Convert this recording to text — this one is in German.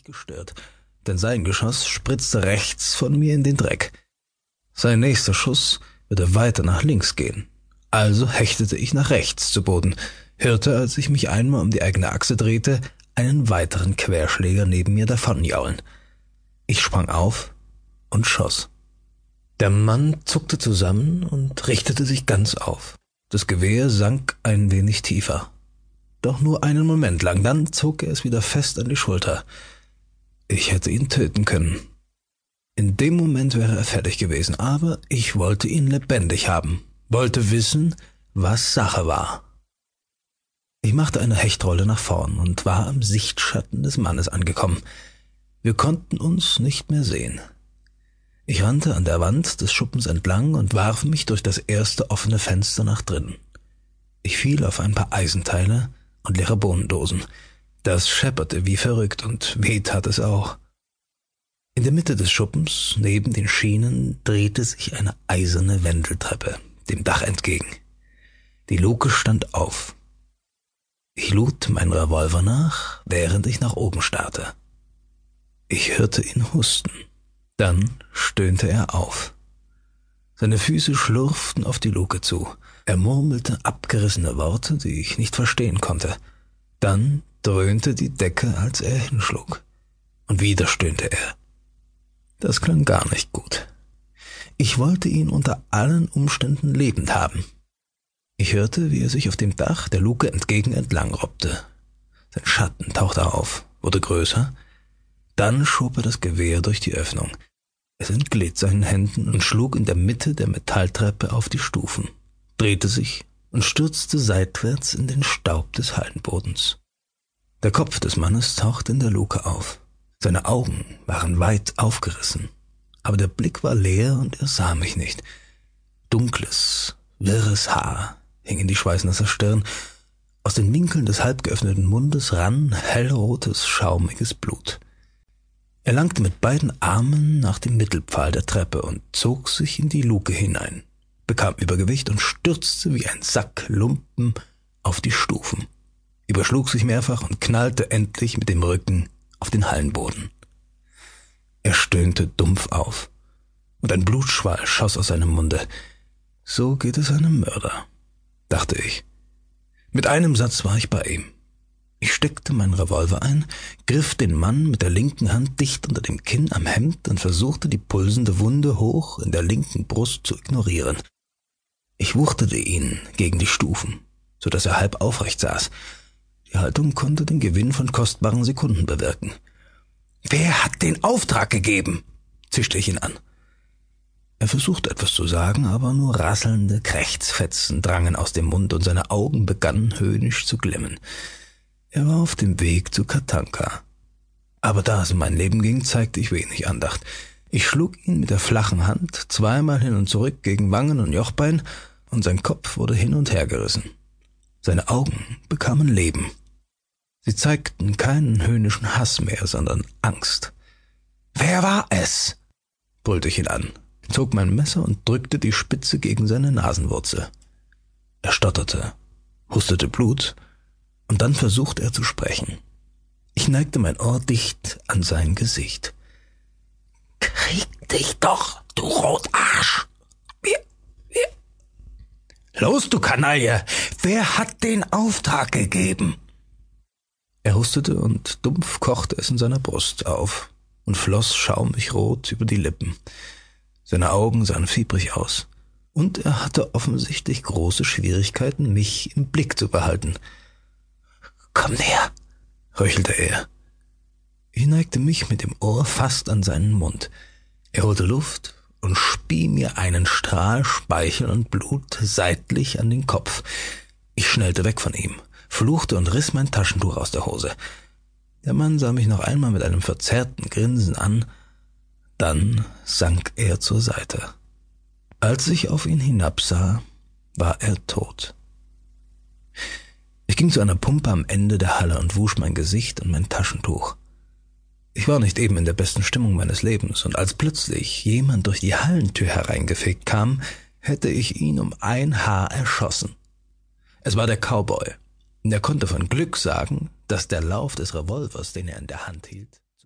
gestört, denn sein Geschoss spritzte rechts von mir in den Dreck. Sein nächster Schuss würde weiter nach links gehen. Also hechtete ich nach rechts zu Boden, hörte, als ich mich einmal um die eigene Achse drehte, einen weiteren Querschläger neben mir davonjaulen. Ich sprang auf und schoss. Der Mann zuckte zusammen und richtete sich ganz auf. Das Gewehr sank ein wenig tiefer. Doch nur einen Moment lang, dann zog er es wieder fest an die Schulter. Ich hätte ihn töten können. In dem Moment wäre er fertig gewesen, aber ich wollte ihn lebendig haben, wollte wissen, was Sache war. Ich machte eine Hechtrolle nach vorn und war am Sichtschatten des Mannes angekommen. Wir konnten uns nicht mehr sehen. Ich rannte an der Wand des Schuppens entlang und warf mich durch das erste offene Fenster nach drinnen. Ich fiel auf ein paar Eisenteile und leere Bohnendosen. Das schepperte wie verrückt und weh tat es auch. In der Mitte des Schuppens, neben den Schienen, drehte sich eine eiserne Wendeltreppe dem Dach entgegen. Die Luke stand auf. Ich lud meinen Revolver nach, während ich nach oben starrte. Ich hörte ihn husten. Dann stöhnte er auf. Seine Füße schlurften auf die Luke zu. Er murmelte abgerissene Worte, die ich nicht verstehen konnte. Dann dröhnte die Decke, als er hinschlug. Und wieder stöhnte er. Das klang gar nicht gut. Ich wollte ihn unter allen Umständen lebend haben. Ich hörte, wie er sich auf dem Dach der Luke entlang robbte. Sein Schatten tauchte auf, wurde größer. Dann schob er das Gewehr durch die Öffnung. Es entglitt seinen Händen und schlug in der Mitte der Metalltreppe auf die Stufen, drehte sich und stürzte seitwärts in den Staub des Hallenbodens. Der Kopf des Mannes tauchte in der Luke auf. Seine Augen waren weit aufgerissen, aber der Blick war leer und er sah mich nicht. Dunkles, wirres Haar hing in die schweißnasse Stirn. Aus den Winkeln des halb geöffneten Mundes rann hellrotes, schaumiges Blut. Er langte mit beiden Armen nach dem Mittelpfahl der Treppe und zog sich in die Luke hinein, bekam Übergewicht und stürzte wie ein Sack Lumpen auf die Stufen, überschlug sich mehrfach und knallte endlich mit dem Rücken auf den Hallenboden. Er stöhnte dumpf auf, und ein Blutschwall schoss aus seinem Munde. So geht es einem Mörder, dachte ich. Mit einem Satz war ich bei ihm. Ich steckte meinen Revolver ein, griff den Mann mit der linken Hand dicht unter dem Kinn am Hemd und versuchte, die pulsende Wunde hoch in der linken Brust zu ignorieren. Ich wuchtete ihn gegen die Stufen, so dass er halb aufrecht saß. Die Haltung konnte den Gewinn von kostbaren Sekunden bewirken. »Wer hat den Auftrag gegeben?« zischte ich ihn an. Er versuchte etwas zu sagen, aber nur rasselnde Krächzfetzen drangen aus dem Mund und seine Augen begannen höhnisch zu glimmen. Er war auf dem Weg zu Katanka. Aber da es um mein Leben ging, zeigte ich wenig Andacht. Ich schlug ihn mit der flachen Hand zweimal hin und zurück gegen Wangen und Jochbein, und sein Kopf wurde hin und her gerissen. Seine Augen bekamen Leben. Sie zeigten keinen höhnischen Hass mehr, sondern Angst. »Wer war es?« brüllte ich ihn an, zog mein Messer und drückte die Spitze gegen seine Nasenwurzel. Er stotterte, hustete Blut, und dann versuchte er zu sprechen. Ich neigte mein Ohr dicht an sein Gesicht. »Krieg dich doch, du Rotarsch! Wir... Los, du Kanaille! Wer hat den Auftrag gegeben?« Er hustete und dumpf kochte es in seiner Brust auf und floss schaumig rot über die Lippen. Seine Augen sahen fiebrig aus, und er hatte offensichtlich große Schwierigkeiten, mich im Blick zu behalten. »Komm näher«, röchelte er. Ich neigte mich mit dem Ohr fast an seinen Mund. Er holte Luft und spie mir einen Strahl Speichel und Blut seitlich an den Kopf. Ich schnellte weg von ihm, fluchte und riss mein Taschentuch aus der Hose. Der Mann sah mich noch einmal mit einem verzerrten Grinsen an, dann sank er zur Seite. Als ich auf ihn hinabsah, war er tot. Ich ging zu einer Pumpe am Ende der Halle und wusch mein Gesicht und mein Taschentuch. Ich war nicht eben in der besten Stimmung meines Lebens, und als plötzlich jemand durch die Hallentür hereingefegt kam, hätte ich ihn um ein Haar erschossen. Es war der Cowboy, und er konnte von Glück sagen, dass der Lauf des Revolvers, den er in der Hand hielt,